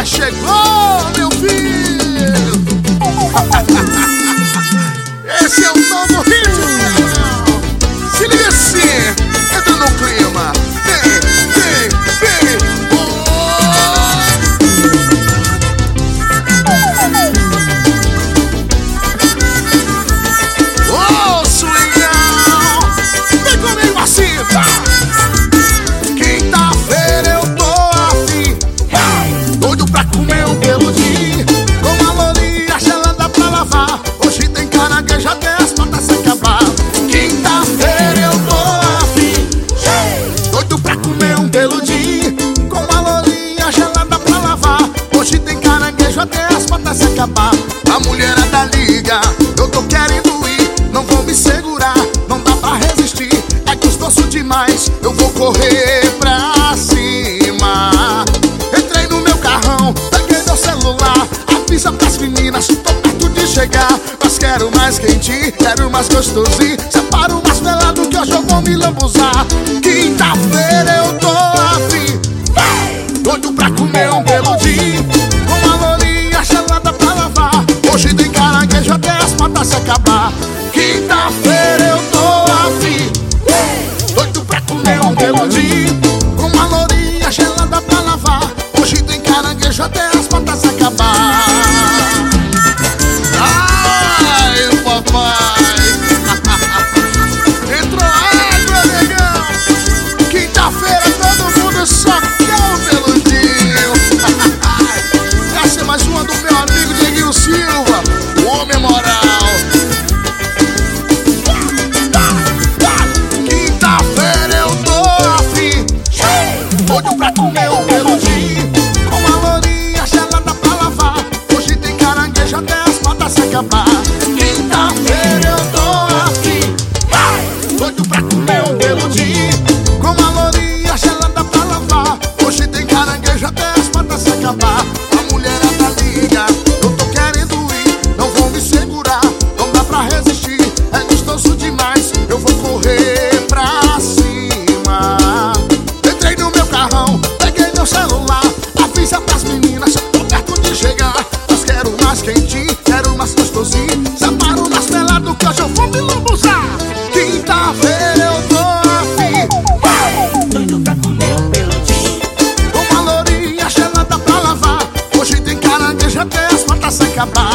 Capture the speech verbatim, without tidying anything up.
chegou, meu filho. Esse é o novo ritmo. Se liga assim, entra no clima. Vem, vem, vem. Ô, swingão, vem comigo assim, tá? Quinta-feira eu tô afim, doido pra comer um peludinho, com uma lourinha gelada pra lavar. Hoje tem caranguejo até as patas se acabar. Quinta-feira eu tô afim, doido pra comer um peludinho, com uma lourinha gelada pra lavar. Hoje tem caranguejo até as patas se acabar. A mulherada liga, eu tô querendo ir, não vou me segurar, não dá pra resistir, é gostoso demais, eu vou correr pra cima. Entrei no meu carrão, peguei meu celular, avisa pras meninas, tô perto de chegar. Mas quero mais quentinho, quero mais gostosinho, separo mais pelado que hoje eu vou me lambuzar. Quinta-feira eu tô afim, doido pra comer um peludinho, com uma lourinha gelada pra lavar. Hoje tem caranguejo até as patas se acabar. Quinta-feira eu tô afim, doido pra comer um peludinho, com uma lourinha gelada pra lavar. Hoje tem caranguejo até as patas se acabar. Ai, papai. Entrou água, negão. Quinta-feira todo mundo só quer um peludinho. Essa é mais uma do meu amigo Dieguinho Silva, o homem moral. Quinta-feira eu tô afim, doido pra comer um peludinho, com uma lourinha gelada pra lavar. Hoje tem caranguejo até as patas se acabar. Quinta-feira eu tô afim, doido pra comer um peludinho, com uma lourinha gelada pra lavar. Hoje tem caranguejo até as patas se acabar. A mulherada liga, eu tô querendo ir, não vou me segurar, não dá pra resistir, é gostoso demais, eu vou correr pra cima. Entrei no meu carrão, peguei meu celular, avisa pras meninas, eu tô perto de chegar. Mas quero mais quentinho, quero mais gostosinho, separo mais pelado que hoje eu vou me lambuzar. Quinta-feira eu tô afim, doido pra comer um peludinho, com uma lourinha gelada pra lavar. Hoje tem caranguejo até as patas se acabar.